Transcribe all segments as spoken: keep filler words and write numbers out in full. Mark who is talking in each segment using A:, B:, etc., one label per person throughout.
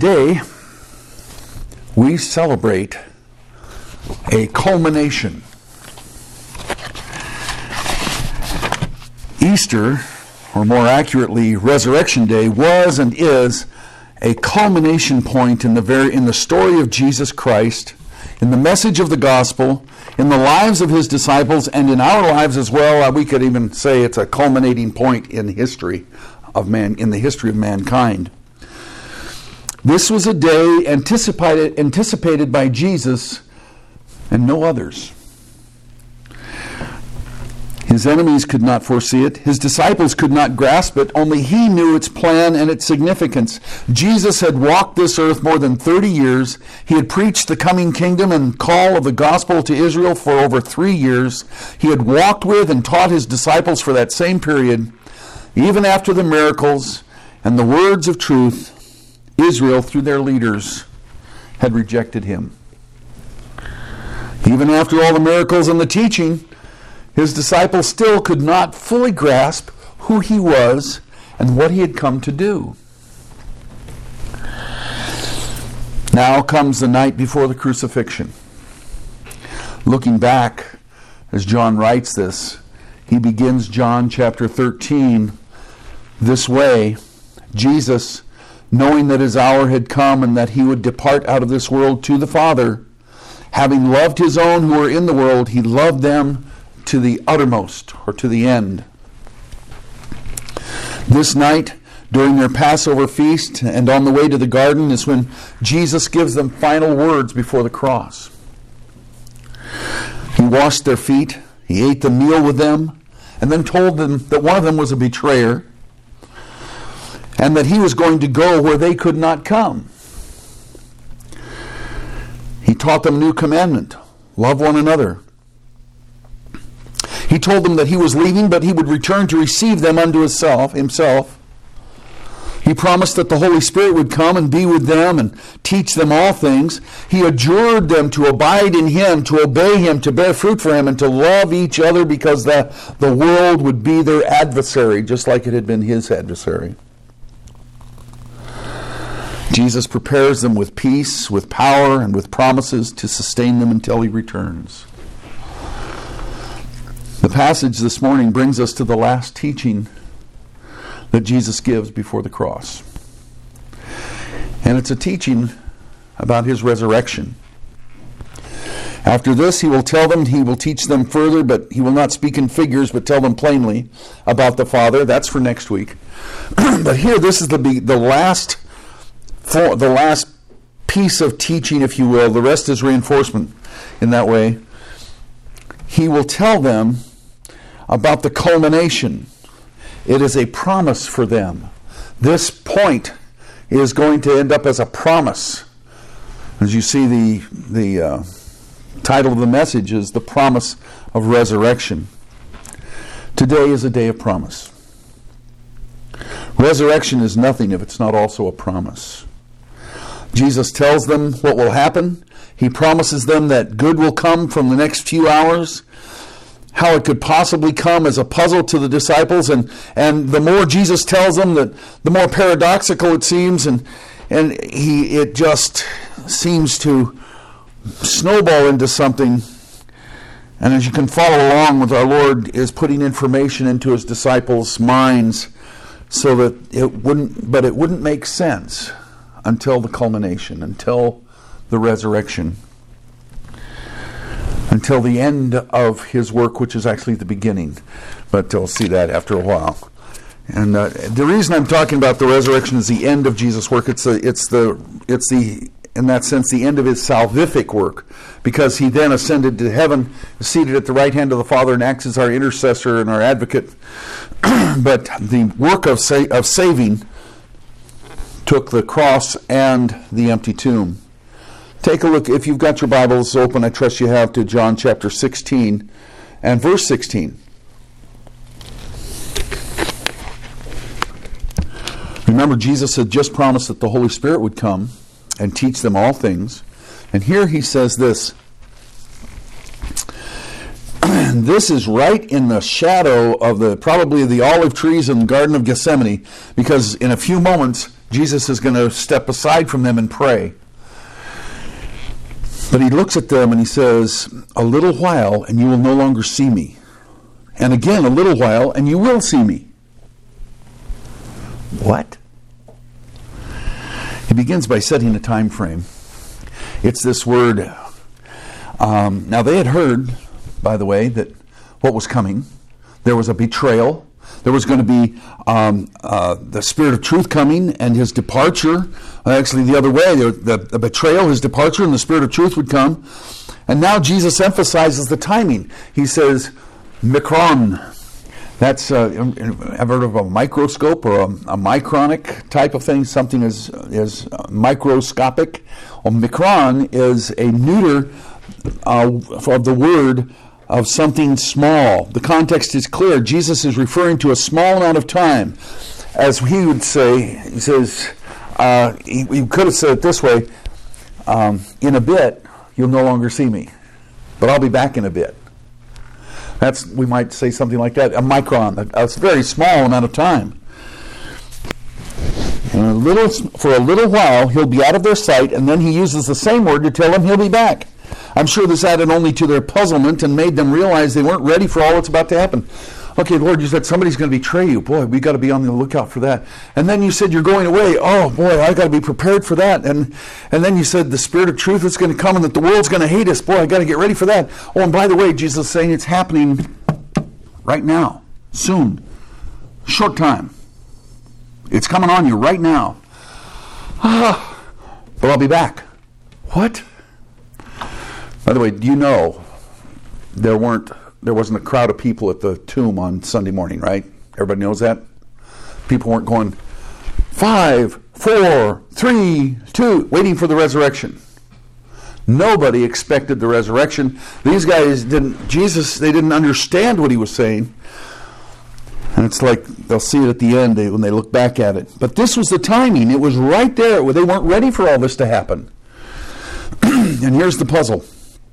A: Today, we celebrate a culmination. Easter, or more accurately, Resurrection Day, was and is a culmination point in the very in the story of Jesus Christ, in the message of the gospel, in the lives of his disciples, and in our lives as well. We could even say it's a culminating point in history of man, in the history of mankind. This was a day anticipated anticipated by Jesus and no others. His enemies could not foresee it. His disciples could not grasp it. Only he knew its plan and its significance. Jesus had walked this earth more than thirty years. He had preached the coming kingdom and call of the gospel to Israel for over three years. He had walked with and taught his disciples for that same period. Even after the miracles and the words of truth, Israel, through their leaders, had rejected him. Even after all the miracles and the teaching, his disciples still could not fully grasp who he was and what he had come to do. Now comes the night before the crucifixion. Looking back, as John writes this, he begins John chapter thirteen this way: Jesus, knowing that his hour had come and that he would depart out of this world to the Father, having loved his own who were in the world, he loved them to the uttermost, or to the end. This night, during their Passover feast and on the way to the garden, is when Jesus gives them final words before the cross. He washed their feet, he ate the meal with them, and then told them that one of them was a betrayer, and that he was going to go where they could not come. He taught them a new commandment: love one another. He told them that he was leaving, but he would return to receive them unto himself. himself. He promised that the Holy Spirit would come and be with them and teach them all things. He adjured them to abide in him, to obey him, to bear fruit for him, and to love each other, because the, the world would be their adversary, just like it had been his adversary. Jesus prepares them with peace, with power, and with promises to sustain them until he returns. The passage this morning brings us to the last teaching that Jesus gives before the cross. And it's a teaching about his resurrection. After this, he will tell them, he will teach them further, but he will not speak in figures, but tell them plainly about the Father. That's for next week. But here, this is the the last for, the last piece of teaching, if you will. The rest is reinforcement in that way. He will tell them about the culmination. It is a promise for them. This point is going to end up as a promise. As you see, the the uh, title of the message is The Promise of Resurrection. Today is a day of promise. Resurrection is nothing if it's not also a promise. Jesus tells them what will happen. He promises them that good will come from the next few hours. How it could possibly come as a puzzle to the disciples, and, and the more Jesus tells them, that the more paradoxical it seems, and and he it just seems to snowball into something. And as you can follow along with, our Lord is putting information into his disciples' minds so that it wouldn't, but it wouldn't make sense until the culmination, until the resurrection, until the end of his work, which is actually the beginning. But we'll see that after a while. And uh, the reason I'm talking about the resurrection is the end of Jesus' work. It's the, it's the, it's the, in that sense, the end of his salvific work, because he then ascended to heaven, seated at the right hand of the Father, and acts as our intercessor and our advocate. But the work of sa- of saving took the cross and the empty tomb. Take a look, if you've got your Bibles open, I trust you have, to John chapter sixteen and verse sixteen. Remember, Jesus had just promised that the Holy Spirit would come and teach them all things. And here he says this. This is right in the shadow of the, probably the olive trees in the Garden of Gethsemane, because in a few moments, Jesus is going to step aside from them and pray. But he looks at them and he says, a little while and you will no longer see me. And again, a little while and you will see me. What? He begins by setting a time frame. It's this word. Um, now they had heard, by the way, that what was coming. There was a betrayal. There was going to be um, uh, the Spirit of truth coming and his departure. Actually, the other way, the, the, the betrayal, his departure, and the Spirit of truth would come. And now Jesus emphasizes the timing. He says, Mikron. That's, uh, have heard of a microscope or a, a micronic type of thing? Something is, is microscopic. Well, Mikron is a neuter uh, of the word of something small. The context is clear. Jesus is referring to a small amount of time. As he would say, he says, uh, he, he could have said it this way, um, in a bit, you'll no longer see me, but I'll be back in a bit. That's, we might say something like that, a micron, a, a very small amount of time. And a little, for a little while, he'll be out of their sight, and then he uses the same word to tell them he'll be back. I'm sure this added only to their puzzlement and made them realize they weren't ready for all that's about to happen. Okay, Lord, you said somebody's going to betray you. Boy, we got to be on the lookout for that. And then you said you're going away. Oh, boy, I got to be prepared for that. And and then you said the Spirit of truth is going to come and that the world's going to hate us. Boy, I got to get ready for that. Oh, and by the way, Jesus is saying it's happening right now, soon, short time. It's coming on you right now. Ah, but I'll be back. What? By the way, do you know there weren't there wasn't a crowd of people at the tomb on Sunday morning, right? Everybody knows that? People weren't going five, four, three, two, waiting for the resurrection. Nobody expected the resurrection. These guys didn't, Jesus, they didn't understand what he was saying. And it's like they'll see it at the end when they look back at it. But this was the timing. It was right there. They weren't ready for all this to happen. And here's the puzzle.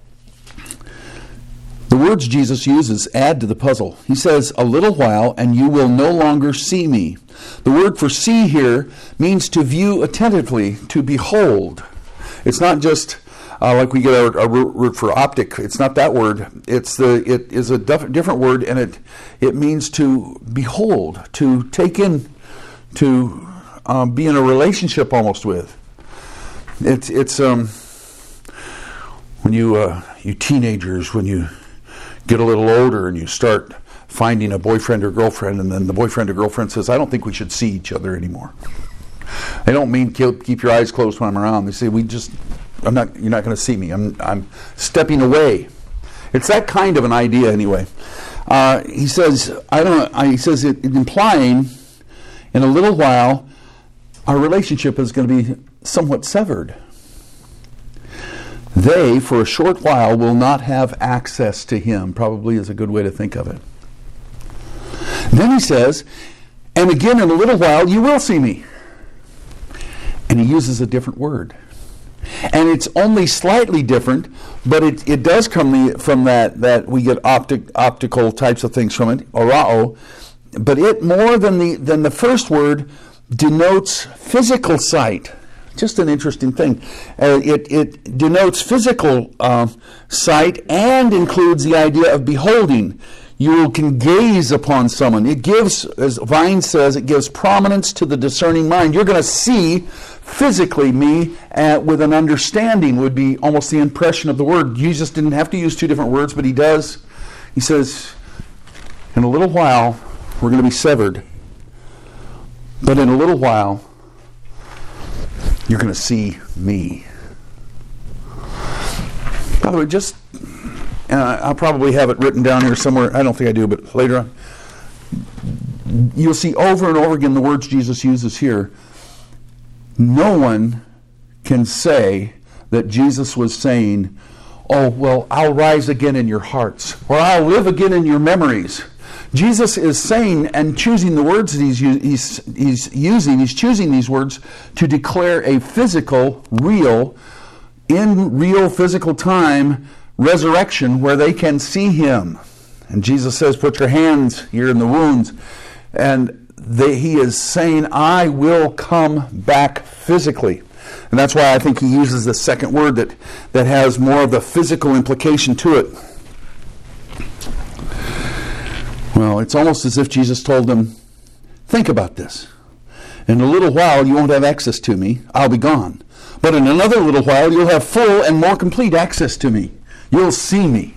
A: The words Jesus uses add to the puzzle. He says, a little while and you will no longer see me. The word for see here means to view attentively, to behold. It's not just uh, like we get a, a word for optic. It's not that word. It's the. It is a def- different word, and it it means to behold, to take in, to um, be in a relationship almost with. It's it's um when you uh, you teenagers when you get a little older and you start finding a boyfriend or girlfriend, and then the boyfriend or girlfriend says, I don't think we should see each other anymore. They don't mean keep your eyes closed when I'm around. They say, we just, I'm not, you're not going to see me. I'm I'm stepping away. It's that kind of an idea anyway. Uh, he says, I don't know, he says it, it implying in a little while our relationship is going to be somewhat severed. They, for a short while, will not have access to him, probably is a good way to think of it. Then he says, and again in a little while you will see me. And he uses a different word. And it's only slightly different, but it, it does come from that, that we get optic, optical types of things from it, orao. But it, more than the, than the first word, denotes physical sight. Just an interesting thing. Uh, it, it denotes physical uh, sight and includes the idea of beholding. You can gaze upon someone. It gives, as Vine says, it gives prominence to the discerning mind. You're going to see physically me uh, with an understanding would be almost the impression of the word. Jesus didn't have to use two different words, but he does. He says, in a little while, we're going to be severed. But in a little while, you're going to see me. By the way, just, uh, I'll probably have it written down here somewhere. I don't think I do, but later on. You'll see over and over again the words Jesus uses here. No one can say that Jesus was saying, oh, well, I'll rise again in your hearts, or I'll live again in your memories. Jesus is saying and choosing the words that he's, he's, he's using, he's choosing these words to declare a physical, real, in real physical time, resurrection where they can see him. And Jesus says, put your hands here in the wounds. And they, he is saying, I will come back physically. And that's why I think he uses the second word that, that has more of the physical implication to it. Well, it's almost as if Jesus told them, think about this. In a little while you won't have access to me. I'll be gone. But in another little while you'll have full and more complete access to me. You'll see me.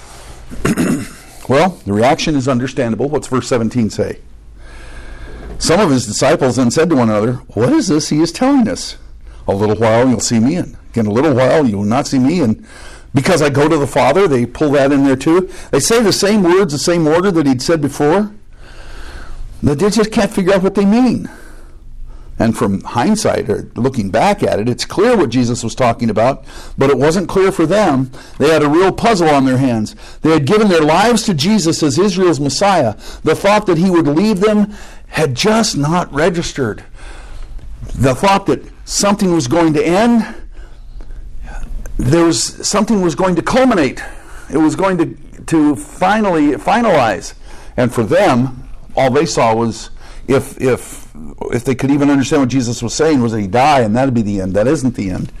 A: Well, the reaction is understandable. What's verse seventeen say? Some of his disciples then said to one another, what is this he is telling us? A little while you'll see me, and again a little while you will not see me, and because I go to the Father, they pull that in there too. They say the same words, the same order that he'd said before, but they just can't figure out what they mean. And from hindsight, or looking back at it, it's clear what Jesus was talking about, but it wasn't clear for them. They had a real puzzle on their hands. They had given their lives to Jesus as Israel's Messiah. The thought that he would leave them had just not registered. The thought that something was going to end, there was something was going to culminate. It was going to, to finally finalize. And for them, all they saw was, if if if they could even understand what Jesus was saying, was that he'd die and that'd be the end. That isn't the end.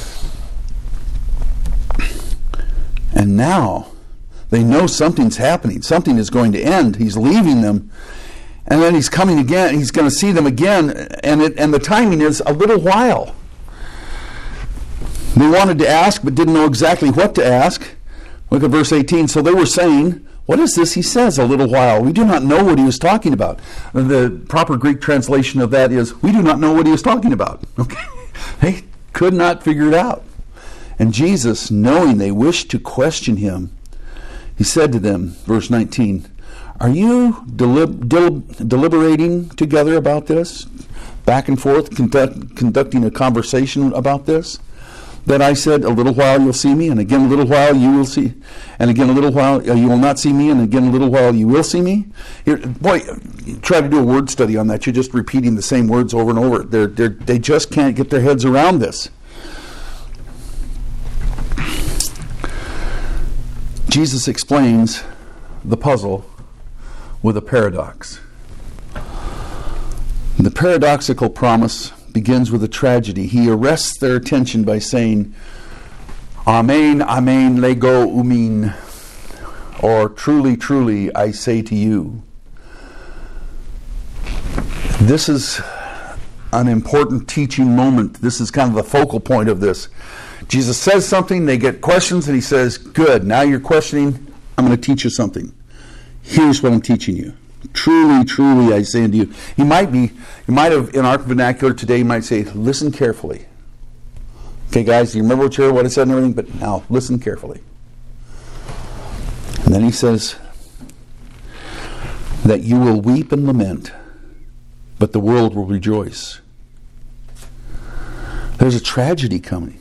A: And now they know something's happening. Something is going to end. He's leaving them. And then he's coming again. He's going to see them again. And it, and the timing is a little while. They wanted to ask, but didn't know exactly what to ask. Look at verse eighteen. So they were saying, what is this he says, a little while? We do not know what he was talking about. The proper Greek translation of that is, we do not know what he was talking about. Okay? They could not figure it out. And Jesus, knowing they wished to question him, he said to them, verse nineteen, are you delib- delib- deliberating together about this? Back and forth, conduct- conducting a conversation about this? That I said, a little while you'll see me, and again a little while you will see, and again a little while uh, you will not see me, and again a little while you will see me. Here, boy, try to do a word study on that. You're just repeating the same words over and over. They're, they're, they just can't get their heads around this. Jesus explains the puzzle with a paradox. The paradoxical promise begins with a tragedy. He arrests their attention by saying, Amen, amen, lego umin, or truly, truly, I say to you. This is an important teaching moment. This is kind of the focal point of this. Jesus says something, they get questions, and he says, good, now you're questioning, I'm going to teach you something. Here's what I'm teaching you. Truly, truly, I say unto you. He might be, he might have, in our vernacular today, he might say, listen carefully. Okay, guys, you remember what, you heard, what I said and everything? But now, listen carefully. And then he says, that you will weep and lament, but the world will rejoice. There's a tragedy coming.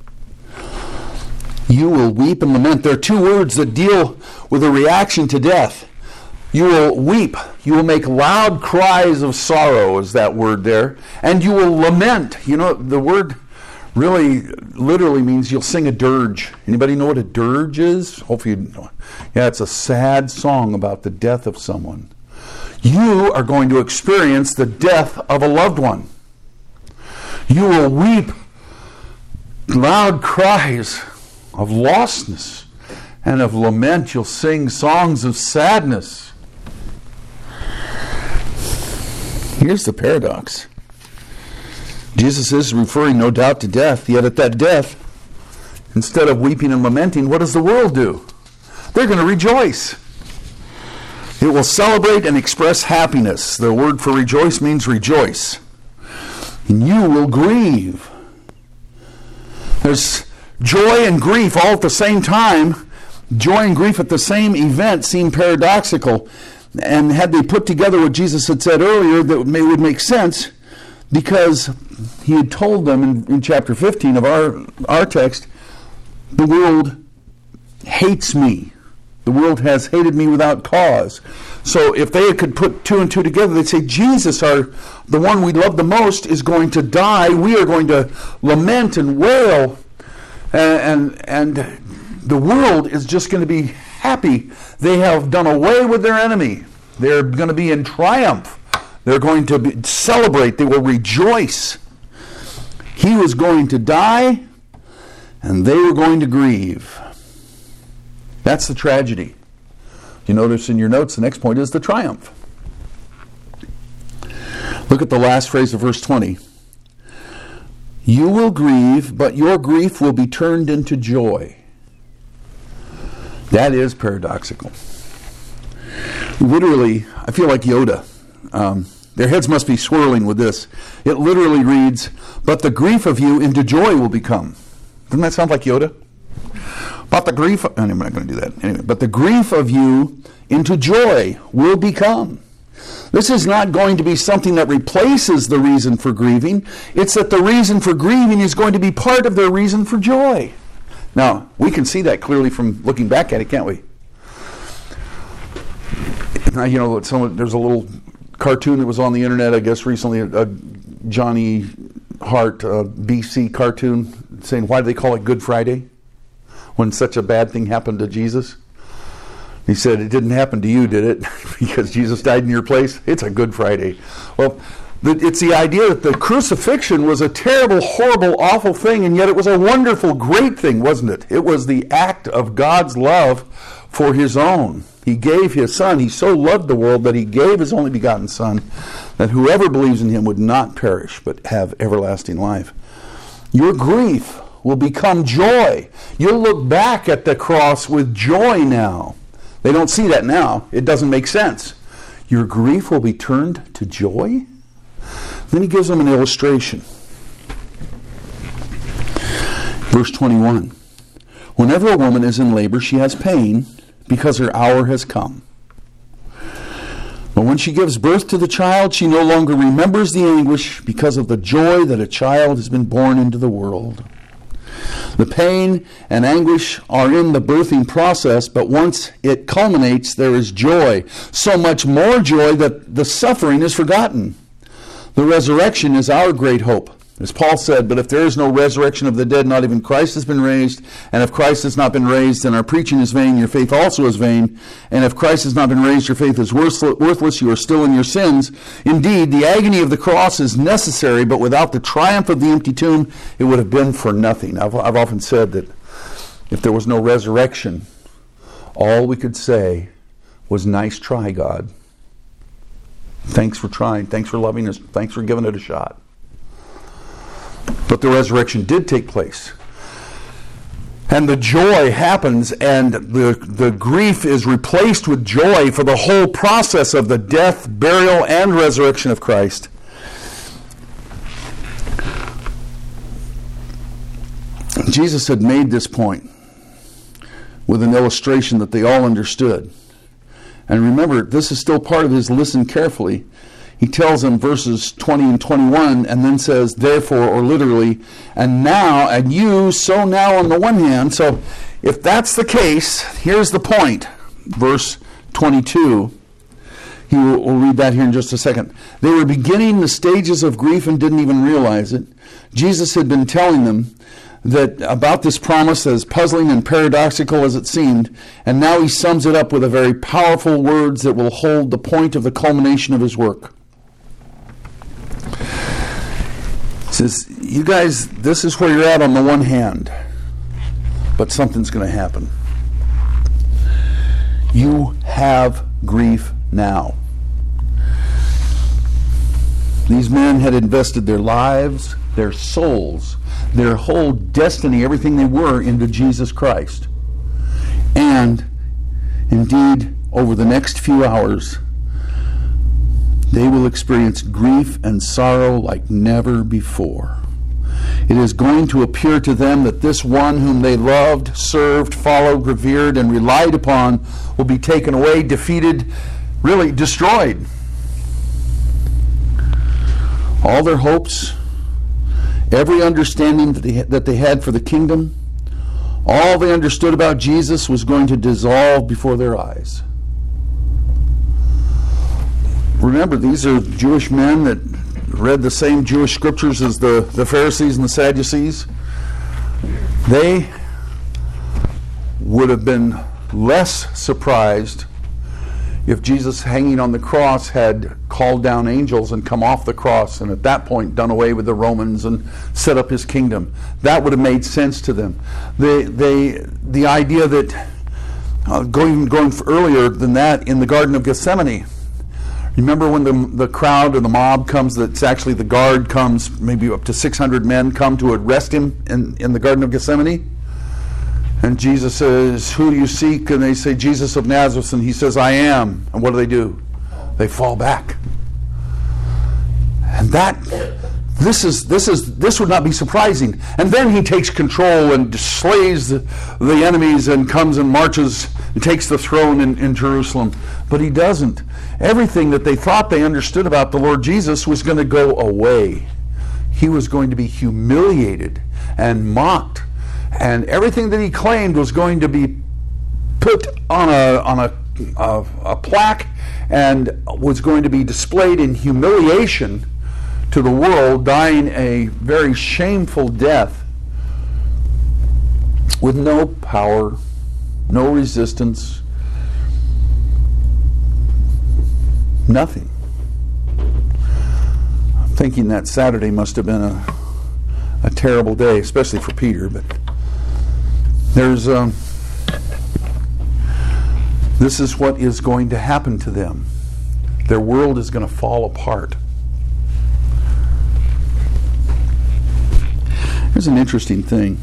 A: You will weep and lament. There are two words that deal with a reaction to death. You will weep. You will make loud cries of sorrow, is that word there. And you will lament. You know, the word really literally means you'll sing a dirge. Anybody know what a dirge is? Hopefully you know. Yeah, it's a sad song about the death of someone. You are going to experience the death of a loved one. You will weep loud cries of lostness and of lament. You'll sing songs of sadness. Here's the paradox. Jesus is referring no doubt to death, yet at that death, instead of weeping and lamenting, what does the world do? They're going to rejoice. It will celebrate and express happiness. The word for rejoice means rejoice. And you will grieve. There's joy and grief all at the same time. Joy and grief at the same event seem paradoxical. And had they put together what Jesus had said earlier, that would make sense, because he had told them in, in chapter fifteen of our, our text, the world hates me. The world has hated me without cause. So if they could put two and two together, they'd say, Jesus, our, the one we love the most, is going to die. We are going to lament and wail. And, and, and the world is just going to be happy. They have done away with their enemy. They're going to be in triumph. They're going to be, celebrate. They will rejoice. He was going to die, and they were going to grieve. That's the tragedy. You notice in your notes, the next point is the triumph. Look at the last phrase of verse twenty. You will grieve, but your grief will be turned into joy. That is paradoxical. Literally, I feel like Yoda. Um, their heads must be swirling with this. It literally reads, but the grief of you into joy will become. Doesn't that sound like Yoda? But the grief, of, anyway, I'm not going to do that. Anyway, but the grief of you into joy will become. This is not going to be something that replaces the reason for grieving. It's that the reason for grieving is going to be part of their reason for joy. Now, we can see that clearly from looking back at it, can't we? Now, you know, some, there's a little cartoon that was on the internet, I guess, recently, a, a Johnny Hart uh, B C cartoon saying, why do they call it Good Friday when such a bad thing happened to Jesus? He said, it didn't happen to you, did it? Because Jesus died in your place? It's a Good Friday. Well, it's the idea that the crucifixion was a terrible, horrible, awful thing, and yet it was a wonderful, great thing, wasn't it? It was the act of God's love for his own. He gave his Son. He so loved the world that he gave his only begotten Son, that whoever believes in him would not perish, but have everlasting life. Your grief will become joy. You'll look back at the cross with joy now. They don't see that now. It doesn't make sense. Your grief will be turned to joy? Then he gives them an illustration. Verse twenty-one. Whenever a woman is in labor, she has pain because her hour has come. But when she gives birth to the child, she no longer remembers the anguish because of the joy that a child has been born into the world. The pain and anguish are in the birthing process, but once it culminates, there is joy. So much more joy that the suffering is forgotten. The resurrection is our great hope. As Paul said, but if there is no resurrection of the dead, not even Christ has been raised. And if Christ has not been raised, then our preaching is vain, your faith also is vain. And if Christ has not been raised, your faith is worthless, you are still in your sins. Indeed, the agony of the cross is necessary, but without the triumph of the empty tomb, it would have been for nothing. I've, I've often said that if there was no resurrection, all we could say was, nice try, God. Thanks for trying. Thanks for loving us. Thanks for giving it a shot. But the resurrection did take place. And the joy happens, and the, the grief is replaced with joy for the whole process of the death, burial, and resurrection of Christ. Jesus had made this point with an illustration that they all understood. And remember, this is still part of his listen carefully. He tells them verses twenty and twenty-one, and then says, therefore, or literally, and now, and you, so now on the one hand. So if that's the case, here's the point. Verse twenty-two. He will, we'll read that here in just a second. They were beginning the stages of grief and didn't even realize it. Jesus had been telling them that about this promise, as puzzling and paradoxical as it seemed, and now he sums it up with a very powerful words that will hold the point of the culmination of his work. He says, you guys, this is where you're at on the one hand, but something's going to happen. You have grief now. These men had invested their lives, their souls, their whole destiny, everything they were, into Jesus Christ. And indeed, over the next few hours, they will experience grief and sorrow like never before. It is going to appear to them that this one whom they loved, served, followed, revered, and relied upon will be taken away, defeated, really destroyed. All their hopes, every understanding that they, that they had for the kingdom, all they understood about Jesus was going to dissolve before their eyes. Remember, these are Jewish men that read the same Jewish scriptures as the, the Pharisees and the Sadducees. They would have been less surprised if Jesus hanging on the cross had called down angels and come off the cross, and at that point done away with the Romans and set up his kingdom. That would have made sense to them. They, they, the idea that, uh, going, going earlier than that, in the Garden of Gethsemane, remember when the, the crowd or the mob comes, that's actually the guard comes, maybe up to six hundred men come to arrest him in, in the Garden of Gethsemane? And Jesus says, "Who do you seek?" And they say, "Jesus of Nazareth." And he says, "I am." And what do they do? They fall back. And that, this is this is this would not be surprising. And then he takes control and slays the, the enemies and comes and marches and takes the throne in, in Jerusalem. But he doesn't. Everything that they thought they understood about the Lord Jesus was going to go away. He was going to be humiliated and mocked. And everything that he claimed was going to be put on a on a, a, a plaque and was going to be displayed in humiliation to the world, dying a very shameful death with no power, no resistance, nothing. I'm thinking that Saturday must have been a, a terrible day, especially for Peter, but There's, um, this is what is going to happen to them. Their world is going to fall apart. Here's an interesting thing.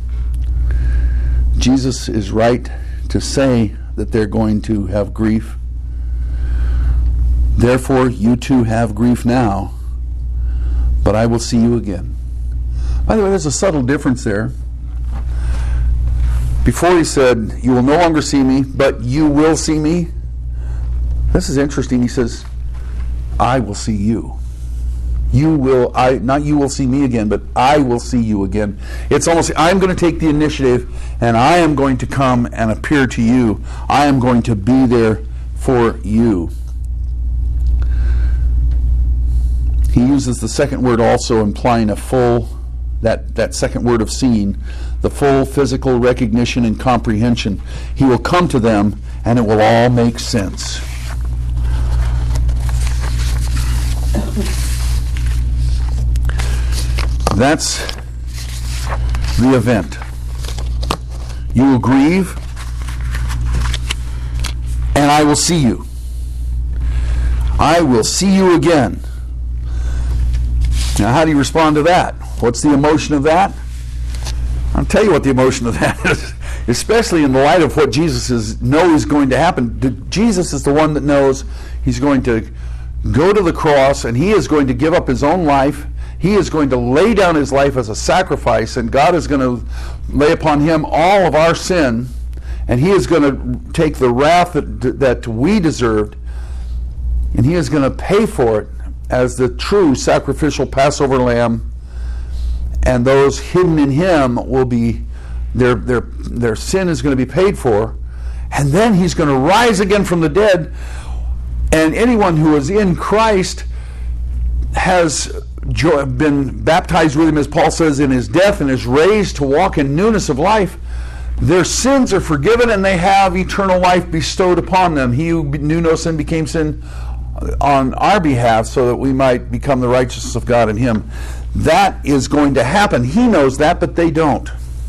A: Jesus is right to say that they're going to have grief. Therefore, you too have grief now, but I will see you again. By the way, there's a subtle difference there. Before he said, "You will no longer see me, but you will see me." This is interesting. He says, "I will see you." You will, I not you will see me again, but I will see you again. It's almost, I'm going to take the initiative, and I am going to come and appear to you. I am going to be there for you. He uses the second word also, implying a full, that, that second word of seeing, the full physical recognition and comprehension. He will come to them, and it will all make sense. That's the event. You will grieve, and I will see you. I will see you again. Now, how do you respond to that? What's the emotion of that? I'll tell you what the emotion of that is, especially in the light of what Jesus is, knows is going to happen. Jesus is the one that knows he's going to go to the cross, and he is going to give up his own life. He is going to lay down his life as a sacrifice, and God is going to lay upon him all of our sin, and he is going to take the wrath that, that we deserved, and he is going to pay for it as the true sacrificial Passover lamb, and those hidden in him will be, their, their, their sin is going to be paid for, and then he's going to rise again from the dead, and anyone who is in Christ has been baptized with him, as Paul says, in his death, and is raised to walk in newness of life. Their sins are forgiven, and they have eternal life bestowed upon them. He who knew no sin became sin on our behalf, so that we might become the righteousness of God in him. That is going to happen. He knows that, but they don't.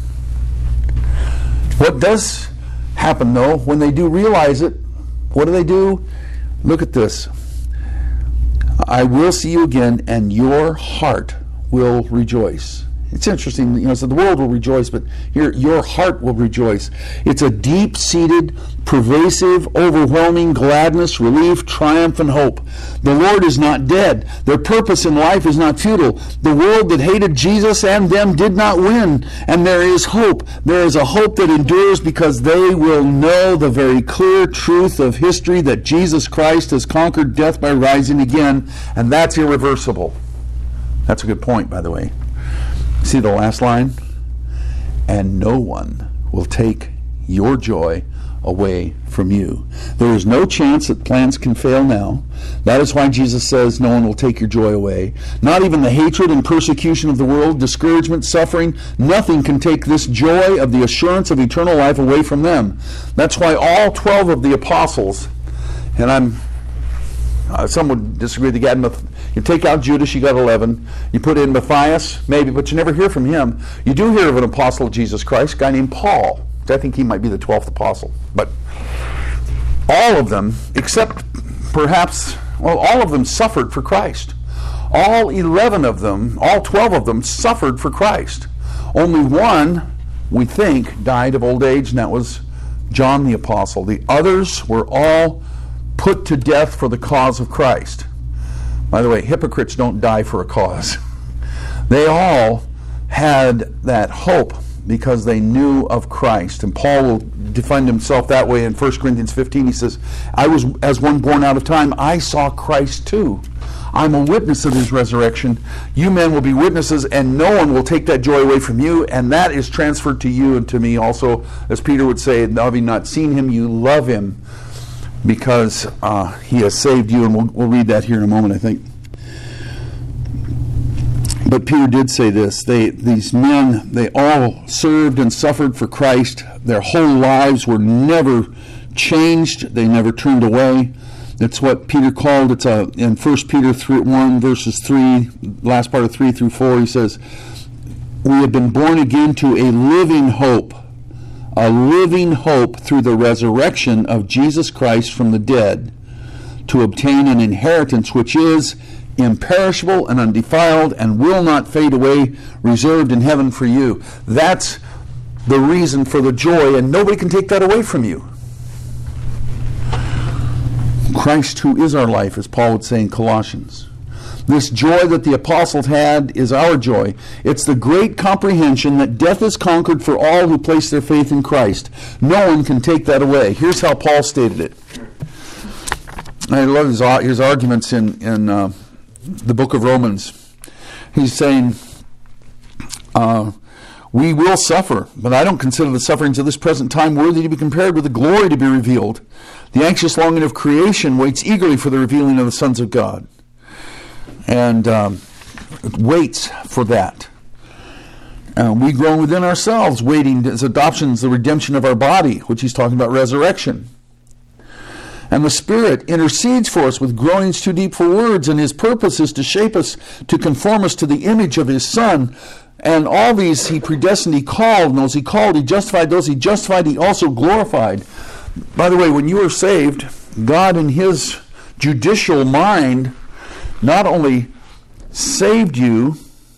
A: What does happen, though, when they do realize it, what do they do? Look at this. I will see you again, and your heart will rejoice. It's interesting, you know, so the world will rejoice, but here, your heart will rejoice. It's a deep-seated, pervasive, overwhelming gladness, relief, triumph, and hope. The Lord is not dead. Their purpose in life is not futile. The world that hated Jesus and them did not win, and there is hope. There is a hope that endures because they will know the very clear truth of history that Jesus Christ has conquered death by rising again, and that's irreversible. That's a good point, by the way. See the last line? And no one will take your joy away from you. There is no chance that plans can fail now. That is why Jesus says no one will take your joy away. Not even the hatred and persecution of the world, discouragement, suffering, nothing can take this joy of the assurance of eternal life away from them. That's why all twelve of the apostles, and I'm Uh, some would disagree. They got Math- you take out Judas, you got eleven. You put in Matthias, maybe, but you never hear from him. You do hear of an apostle of Jesus Christ, a guy named Paul. I think he might be the twelfth apostle. But all of them, except perhaps, well, all of them suffered for Christ. All eleven of them, all twelve of them suffered for Christ. Only one, we think, died of old age, and that was John the Apostle. The others were all put to death for the cause of Christ. By the way, hypocrites don't die for a cause. They all had that hope because they knew of Christ. And Paul will define himself that way in First Corinthians fifteen. He says, I was as one born out of time, I saw Christ too. I'm a witness of his resurrection. You men will be witnesses, and no one will take that joy away from you, and that is transferred to you and to me also. As Peter would say, having not seen him, you love him because uh, he has saved you. And we'll, we'll read that here in a moment, I think. But Peter did say this. They, these men, they all served and suffered for Christ. Their whole lives were never changed. They never turned away. It's what Peter called, it's a, in First Peter three, one, verses three, last part of three through four, he says, we have been born again to a living hope, a living hope through the resurrection of Jesus Christ from the dead, to obtain an inheritance which is imperishable and undefiled and will not fade away, reserved in heaven for you. That's the reason for the joy, and nobody can take that away from you. Christ, who is our life, as Paul would say in Colossians. This joy that the apostles had is our joy. It's the great comprehension that death is conquered for all who place their faith in Christ. No one can take that away. Here's how Paul stated it. I love his, his arguments in, in uh, the book of Romans. He's saying, uh, we will suffer, but I don't consider the sufferings of this present time worthy to be compared with the glory to be revealed. The anxious longing of creation waits eagerly for the revealing of the sons of God. And um, it waits for that. Uh, we groan within ourselves, waiting as adoptions, the redemption of our body, which he's talking about resurrection. And the Spirit intercedes for us with groanings too deep for words, and his purpose is to shape us, to conform us to the image of his Son. And all these he predestined, he called, and those he called, he justified, those he justified, he also glorified. By the way, when you are saved, God in his judicial mind not only saved you,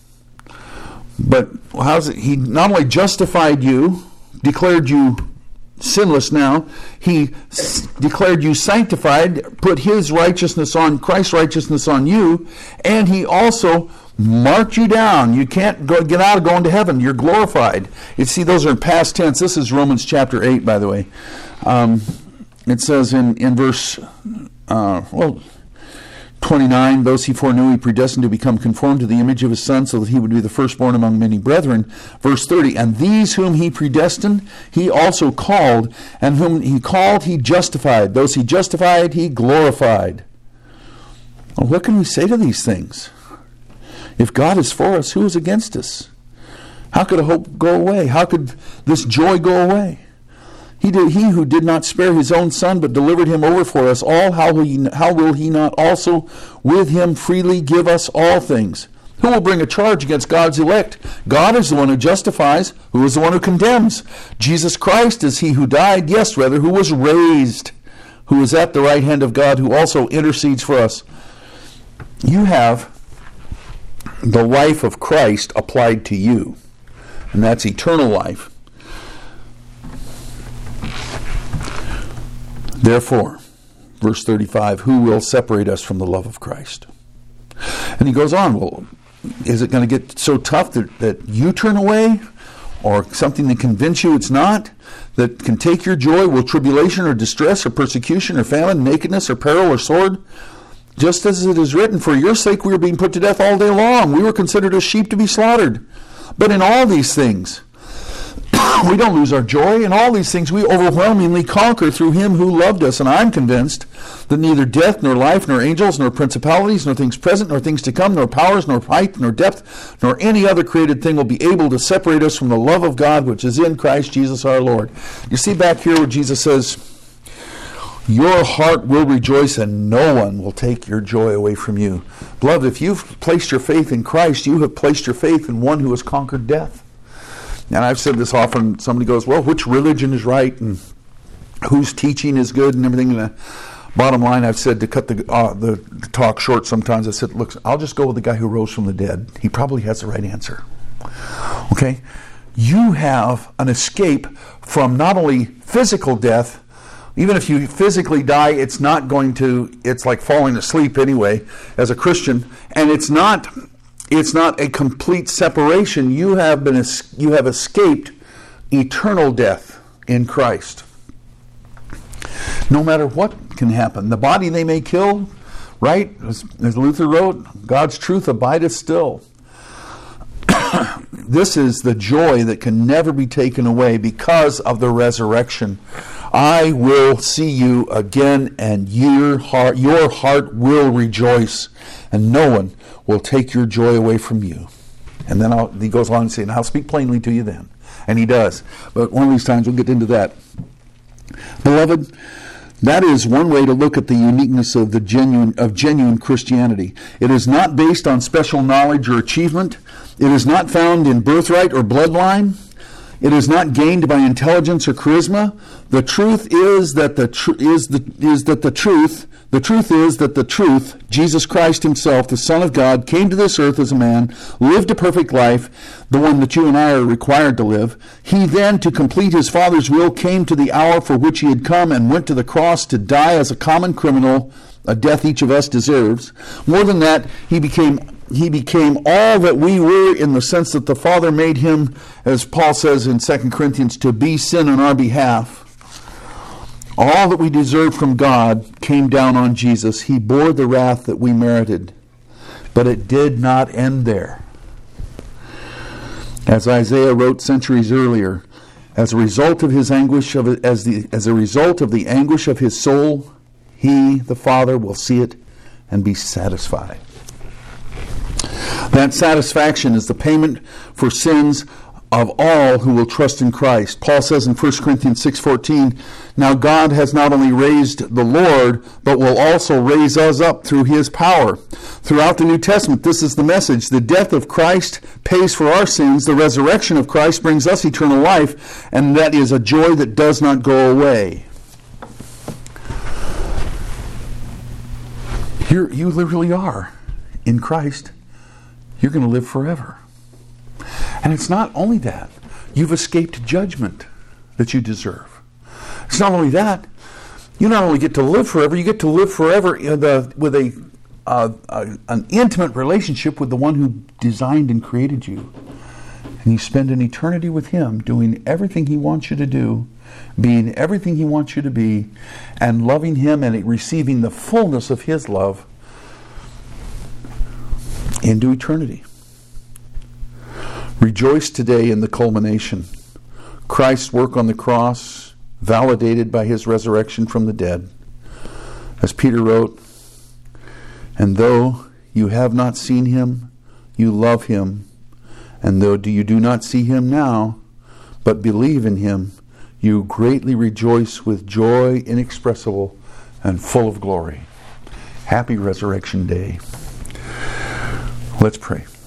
A: but how's it? He not only justified you, declared you sinless now, he s- declared you sanctified, put his righteousness on, Christ's righteousness on you, and he also marked you down. You can't go, get out of going to heaven. You're glorified. You see, those are in past tense. This is Romans chapter eight, by the way. Um, it says in, in verse, uh, well, twenty-nine, those he foreknew he predestined to become conformed to the image of his Son, so that he would be the firstborn among many brethren. Verse thirty, and these whom he predestined, he also called, and whom he called, he justified. Those he justified, he glorified. Well, what can we say to these things? If God is for us, who is against us? How could a hope go away? How could this joy go away? He, did, he who did not spare his own Son, but delivered him over for us all, how will, he, how will he not also with him freely give us all things? Who will bring a charge against God's elect? God is the one who justifies. Who is the one who condemns? Jesus Christ is he who died, yes, rather, who was raised, who is at the right hand of God, who also intercedes for us. You have the life of Christ applied to you, and that's eternal life. Therefore, verse thirty-five, who will separate us from the love of Christ? And he goes on, well, is it going to get so tough that, that you turn away? Or something to convince you it's not? That can take your joy? Will tribulation or distress or persecution or famine, nakedness or peril or sword? Just as it is written, for your sake we are being put to death all day long. We were considered as sheep to be slaughtered. But in all these things, we don't lose our joy. In all these things we overwhelmingly conquer through him who loved us. And I'm convinced that neither death, nor life, nor angels, nor principalities, nor things present, nor things to come, nor powers, nor height, nor depth, nor any other created thing will be able to separate us from the love of God which is in Christ Jesus our Lord. You see back here where Jesus says, Your heart will rejoice, and no one will take your joy away from you. Beloved, if you've placed your faith in Christ, you have placed your faith in one who has conquered death. And I've said this often. Somebody goes, well, which religion is right, and whose teaching is good, and everything. And the bottom line, I've said, to cut the, uh, the, the talk short sometimes, I said, look, I'll just go with the guy who rose from the dead. He probably has the right answer. Okay? You have an escape from not only physical death. Even if you physically die, it's not going to, it's like falling asleep anyway as a Christian. And it's not it's not a complete separation. You have been you have escaped eternal death in Christ. No matter what can happen. The body they may kill, right? As, as Luther wrote, God's truth abideth still. This is the joy that can never be taken away because of the resurrection. I will see you again, and your heart, your heart will rejoice, and no one will take your joy away from you. And then I'll, he goes on and says, and I'll speak plainly to you then. And he does. But one of these times we'll get into that. Beloved, that is one way to look at the uniqueness of the genuine of genuine Christianity. It is not based on special knowledge or achievement. It is not found in birthright or bloodline. It is not gained by intelligence or charisma. The truth is that the tr- is the is that the truth the truth is that the truth, Jesus Christ himself, the Son of God, came to this earth as a man, lived a perfect life, the one that you and I are required to live. He then, to complete his Father's will, came to the hour for which he had come and went to the cross to die as a common criminal, a death each of us deserves. More than that, he became He became all that we were, in the sense that the Father made him, as Paul says in Second Corinthians, to be sin on our behalf. All that we deserved from God came down on Jesus. He bore the wrath that we merited. But it did not end there. As Isaiah wrote centuries earlier, as a result of his anguish of as the as a result of the anguish of his soul, he, the Father, will see it and be satisfied. That satisfaction is the payment for sins of all who will trust in Christ. Paul says in First Corinthians six fourteen, now God has not only raised the Lord, but will also raise us up through his power. Throughout the New Testament, this is the message. The death of Christ pays for our sins. The resurrection of Christ brings us eternal life, and that is a joy that does not go away. You're, you literally are in Christ. You're going to live forever. And it's not only that. You've escaped judgment that you deserve. It's not only that. You not only get to live forever, you get to live forever in the, with a, uh, uh, an intimate relationship with the one who designed and created you. And you spend an eternity with him, doing everything he wants you to do, being everything he wants you to be, and loving him and receiving the fullness of his love into eternity. Rejoice today in the culmination. Christ's work on the cross, validated by his resurrection from the dead. As Peter wrote, and though you have not seen him, you love him. And though you do not see him now, but believe in him, you greatly rejoice with joy inexpressible and full of glory. Happy Resurrection Day. Let's pray.